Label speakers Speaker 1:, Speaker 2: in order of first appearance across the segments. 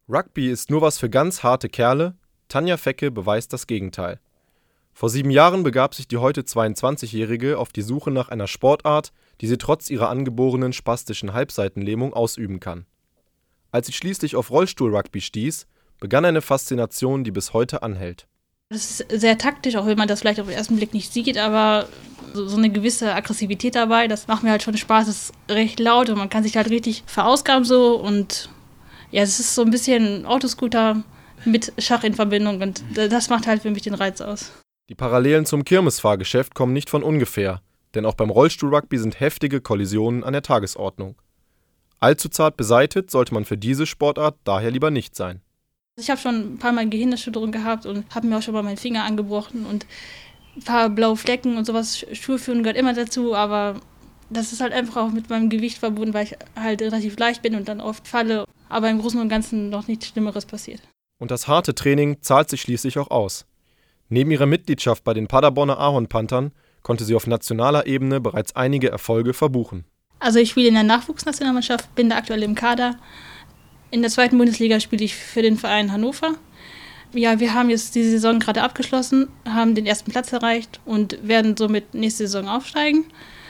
Speaker 1: Rugby ist nur was für ganz harte Kerle? Tanja Fecke beweist das Gegenteil. Vor 7 Jahren begab sich die heute 22-Jährige auf die Suche nach einer Sportart, die sie trotz ihrer angeborenen spastischen Halbseitenlähmung ausüben kann. Als sie schließlich auf Rollstuhl-Rugby stieß, begann eine Faszination, die bis heute anhält.
Speaker 2: Das ist sehr taktisch, auch wenn man das vielleicht auf den ersten Blick nicht sieht, aber so eine gewisse Aggressivität dabei, das macht mir halt schon Spaß. Es ist recht laut und man kann sich halt richtig verausgaben so und ja, es ist so ein bisschen Autoscooter mit Schach in Verbindung und das macht halt für mich den Reiz aus.
Speaker 1: Die Parallelen zum Kirmesfahrgeschäft kommen nicht von ungefähr, denn auch beim Rollstuhl-Rugby sind heftige Kollisionen an der Tagesordnung. Allzu zart beseitet sollte man für diese Sportart daher lieber nicht sein.
Speaker 2: Ich habe schon ein paar Mal Gehirnerschütterung gehabt und habe mir auch schon mal meinen Finger angebrochen und ein paar blaue Flecken und sowas. Schuhe führen gehört immer dazu, aber das ist halt einfach auch mit meinem Gewicht verbunden, weil ich halt relativ leicht bin und dann oft falle, aber im Großen und Ganzen noch nichts Schlimmeres passiert.
Speaker 1: Und das harte Training zahlt sich schließlich auch aus. Neben ihrer Mitgliedschaft bei den Paderborner Ahornpanthern konnte sie auf nationaler Ebene bereits einige Erfolge verbuchen.
Speaker 2: Also ich spiele in der Nachwuchsnationalmannschaft, bin da aktuell im Kader. In der 2. Bundesliga spiele ich für den Verein Hannover. Ja, wir haben jetzt die Saison gerade abgeschlossen, haben den 1. Platz erreicht und werden somit nächste Saison aufsteigen.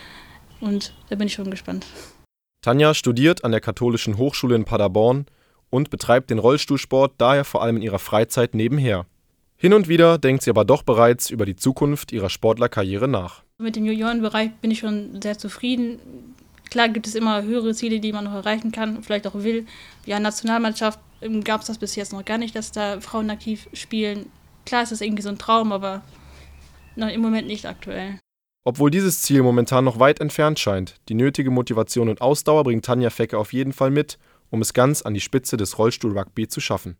Speaker 2: Und da bin ich schon gespannt.
Speaker 1: Tanja studiert an der Katholischen Hochschule in Paderborn und betreibt den Rollstuhlsport daher vor allem in ihrer Freizeit nebenher. Hin und wieder denkt sie aber doch bereits über die Zukunft ihrer Sportlerkarriere nach.
Speaker 2: Mit dem Juniorenbereich bin ich schon sehr zufrieden. Klar gibt es immer höhere Ziele, die man noch erreichen kann, vielleicht auch will. Ja, Nationalmannschaft gab es das bis jetzt noch gar nicht, dass da Frauen aktiv spielen. Klar ist das irgendwie so ein Traum, aber noch im Moment nicht aktuell.
Speaker 1: Obwohl dieses Ziel momentan noch weit entfernt scheint, die nötige Motivation und Ausdauer bringt Tanja Fecke auf jeden Fall mit, um es ganz an die Spitze des Rollstuhl-Rugby zu schaffen.